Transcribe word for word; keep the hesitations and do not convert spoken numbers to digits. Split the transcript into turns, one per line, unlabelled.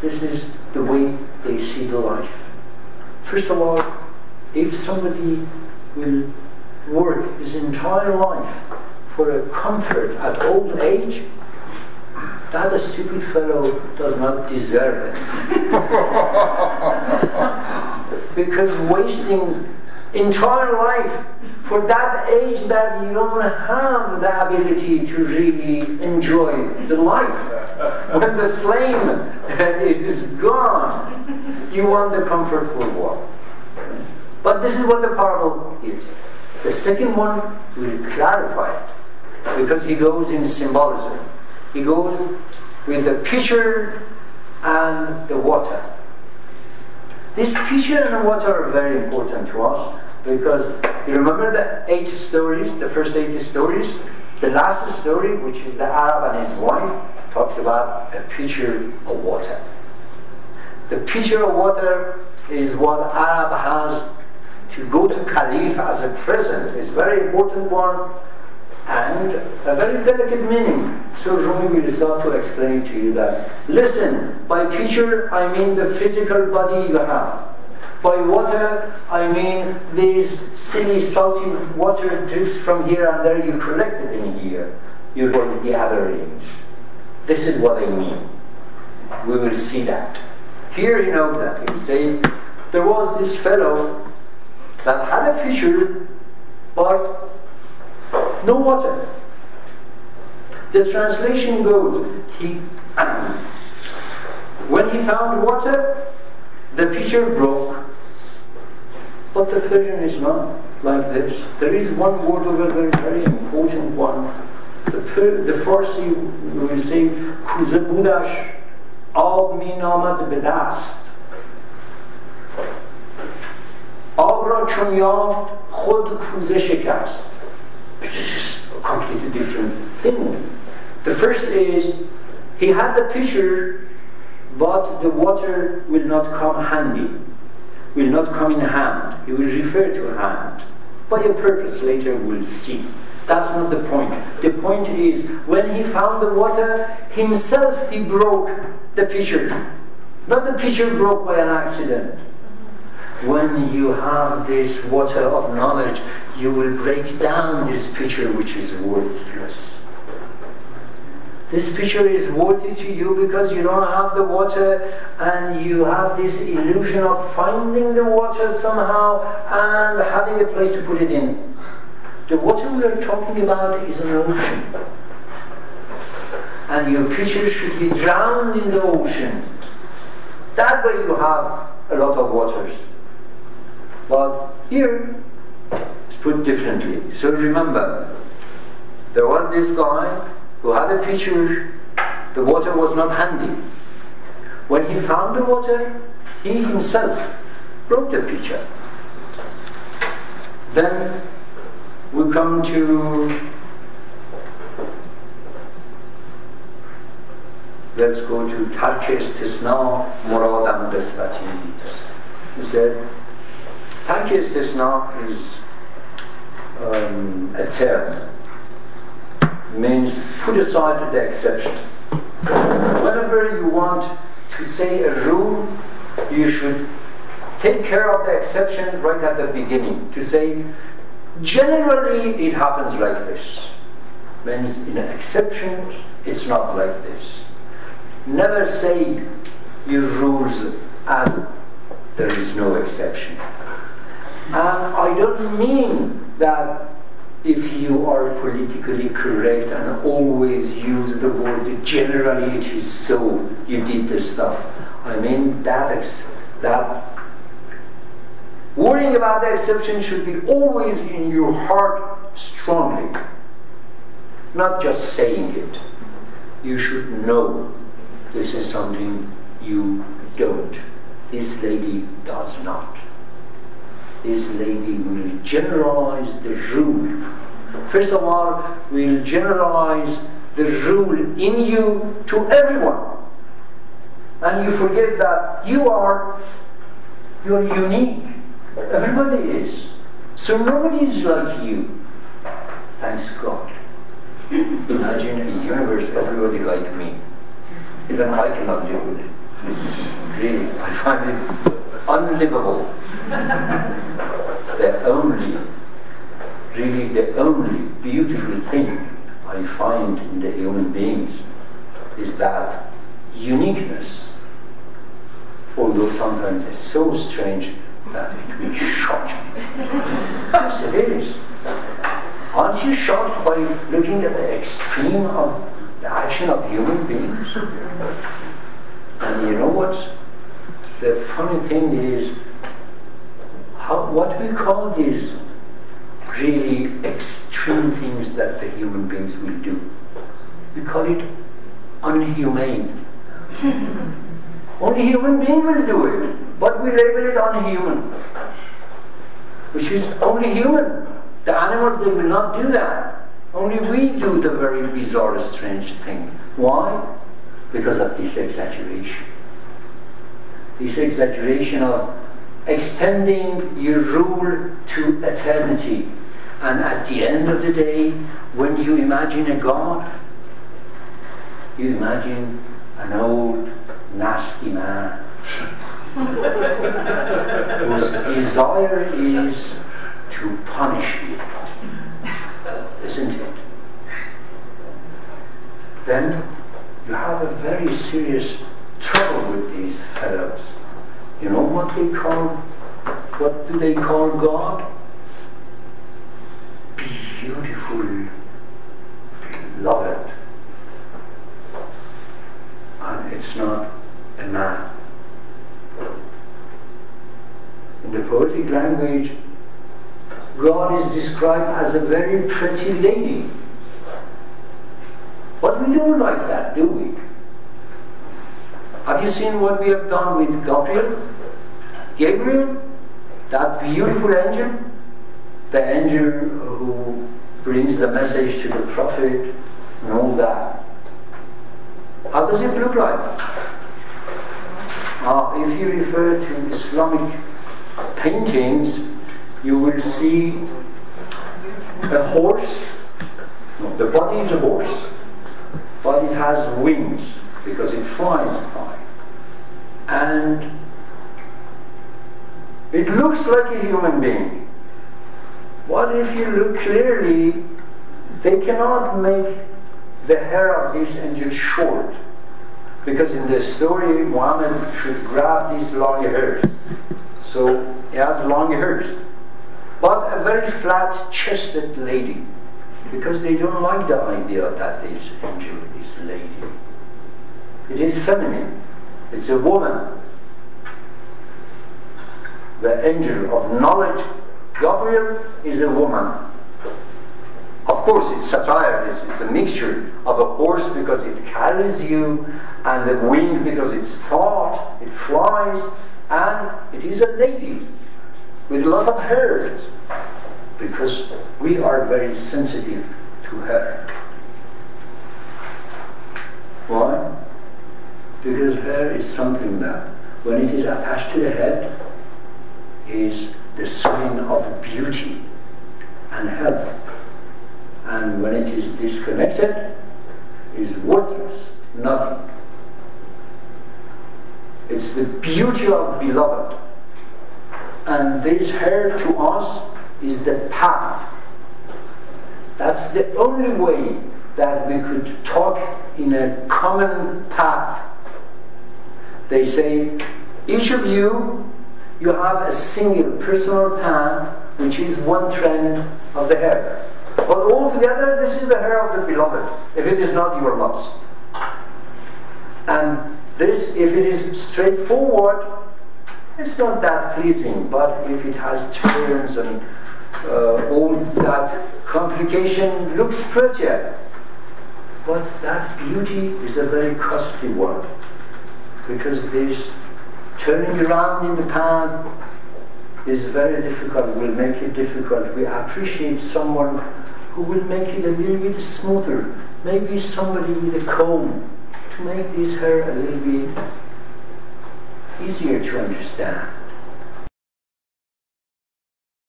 This is the way they see the life. First of all, if somebody will work his entire life for a comfort at old age, that a stupid fellow does not deserve it. Because wasting entire life for that age that you don't have the ability to really enjoy the life. When the flame is gone, you want the comfort for what? But this is what the parable is. The second one will clarify it, because he goes in symbolism. He goes with the pitcher and the water. This pitcher and the water are very important to us, because you remember the eight stories, the first eight stories? The last story, which is the Arab and his wife, talks about a pitcher of water. The pitcher of water is what Arab has to go to Caliph as a present. It's a very important one and a very delicate meaning. So Rumi will start to explain to you that, listen, by pitcher I mean the physical body you have. By water, I mean these silly salty water drips from here and there, you collect it in here. You hold the other ends. This is what I mean. We will see that. Here you know that. He was saying, there was this fellow that had a pitcher, but no water. The translation goes, he, when he found water, the pitcher broke. But the Persian is not like this. There is one word over there, very important one. The, the Farsi will say, Kuze budash, ab mi namad be dast. Ab ra chon yaft, khod kuze shekast. It is a completely different thing. The first is, he had the pitcher, but the water will not come handy. Will not come in hand. He will refer to hand. By a purpose later we'll see. That's not the point. The point is, when he found the water, himself he broke the pitcher. Not the pitcher broke by an accident. When you have this water of knowledge, you will break down this pitcher which is worthless. This pitcher is worthy to you because you don't have the water and you have this illusion of finding the water somehow and having a place to put it in. The water we are talking about is an ocean. And your pitcher should be drowned in the ocean. That way you have a lot of waters. But here, it's put differently. So remember, there was this guy who had a pitcher, the water was not handy. When he found the water, he himself broke the pitcher. Then we come to, let's go to Tark Istisna Muradam Qismati. He said, Tark Istisna is um, a term. Means put aside the exception. Whenever you want to say a rule, you should take care of the exception right at the beginning. To say, generally it happens like this. Means in an exception, it's not like this. Never say your rules as there is no exception. And I don't mean that if you are politically correct and always use the word generally it is so, you did the stuff. I mean that ex that worrying about the exception should be always in your heart strongly, not just saying it. You should know this is something you don't. This lady does not. This lady will generalize the rule. First of all, will generalize the rule in you to everyone. And you forget that you are, you are unique. Everybody is. So nobody is like you. Thanks God. Imagine a universe, everybody like me. Even I cannot live with it. Really, I find it unlivable. The only, really the only beautiful thing I find in the human beings is that uniqueness, although sometimes it's so strange that it will shock you. Yes, it is. Aren't you shocked by looking at the extreme of the action of human beings? And you know what? The funny thing is, how, what we call these really extreme things that the human beings will do, we call it unhumane. Only human being will do it, but we label it unhuman, which is only human. The animals, they will not do that. Only we do the very bizarre, strange thing. Why? Because of this exaggeration. This exaggeration of extending your rule to eternity. And at the end of the day, when you imagine a God, you imagine an old, nasty man whose desire is to punish you, isn't it? Then you have a very serious trouble with these fellows. You know what they call, what do they call God? Beautiful, beloved. And it's not a man. In the poetic language, God is described as a very pretty lady. But we don't like that, do we? Have you seen what we have done with Gabriel? Gabriel, that beautiful angel, the angel who brings the message to the prophet and all that. How does it look like? Uh, if you refer to Islamic paintings, you will see a horse. No, the body is a horse, but it has wings because it flies high. And it looks like a human being. But if you look clearly, they cannot make the hair of this angel short, because in the story Muhammad should grab these long hairs. So he has long hairs. But a very flat-chested lady, because they don't like the idea that this angel is lady. It is feminine. It's a woman. The angel of knowledge, Gabriel, is a woman. Of course, it's satire. It's, it's a mixture of a horse because it carries you, and the wing because it's thought, it flies, and it is a lady with a lot of hairs, because we are very sensitive to hair. Why? Because hair is something that, when it is attached to the head, is the sign of beauty and health. And when it is disconnected, is worthless, nothing. It's the beauty of beloved. And this hair to us is the path. That's the only way that we could talk in a common path. They say, each of you, you have a single personal path, which is one trend of the hair. But altogether, this is the hair of the beloved. If it is not, you are lost. And this, if it is straightforward, it's not that pleasing. But if it has turns and uh, all that complication, looks prettier. But that beauty is a very costly one, because this turning around in the path is very difficult, will make it difficult. We appreciate someone who will make it a little bit smoother. Maybe somebody with a comb to make this hair a little bit easier to understand.